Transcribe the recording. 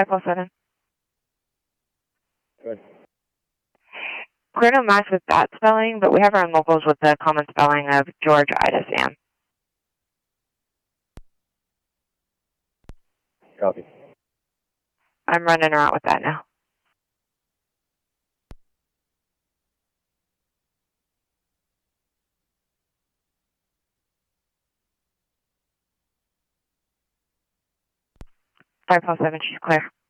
547. Good. Clear to Max with that spelling, but we have our own locals with the common spelling of George Ida Sam. Copy. I'm running around with that now. Five 7, she's clear.